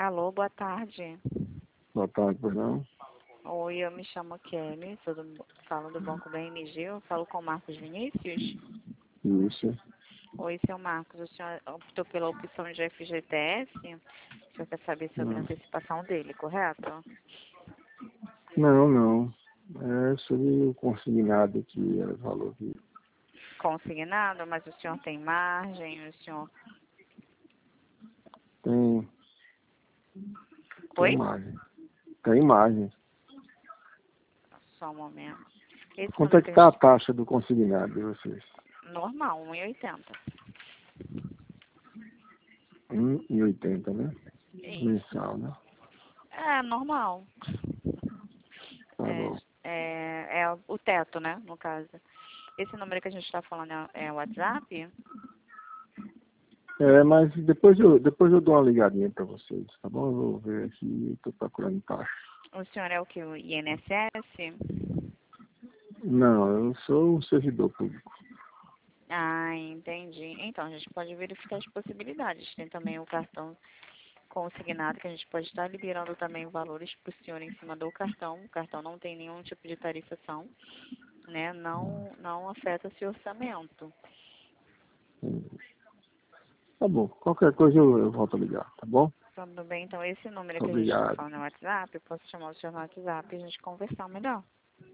Alô, boa tarde. Boa tarde, pois não? Oi, eu me chamo Kelly, falo do Banco BMG, eu falo com o Marcos Vinícius. Isso. Oi, seu Marcos, o senhor optou pela opção de FGTS? O senhor quer saber sobre a Não, antecipação dele, correto? não. É sobre o consignado que é o valor que Consignado, mas o senhor tem margem, o senhor... tem, tem Oi? margem. Tem margem. Só um momento. Esse Quanto é número que que a está a gente... taxa do consignado de vocês? Normal, 1,80. 1,80, né? Isso. Mensal, né? É, normal. Tá bom. É o teto, né, no caso. Esse número que a gente está falando é o WhatsApp? Mas depois eu dou uma ligadinha para vocês, tá bom? Eu vou ver aqui, estou procurando taxa. O senhor é o que? O INSS? Não, eu sou um servidor público. Ah, entendi. Então, a gente pode verificar as possibilidades. Tem também o cartão consignado, que a gente pode estar liberando também valores para o senhor em cima do cartão. O cartão não tem nenhum tipo de tarifação, né? Não afeta seu orçamento. Tá bom, qualquer coisa eu volto a ligar, tá bom? Tudo bem? Então, esse número que a gente está Obrigado. falando no WhatsApp, eu posso chamar o senhor no WhatsApp e a gente conversar melhor.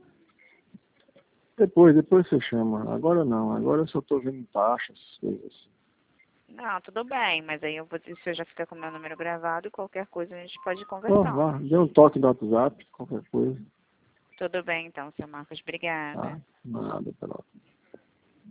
Depois você chama. Agora não, agora eu só estou vendo taxas, coisas. Não, tudo bem, mas aí o senhor já fica com o meu número gravado e qualquer coisa a gente pode ir Ó, conversando. vá, dê um toque no WhatsApp, qualquer coisa. Tudo bem, então, seu Marcos. Obrigada. Tá? Nada, pela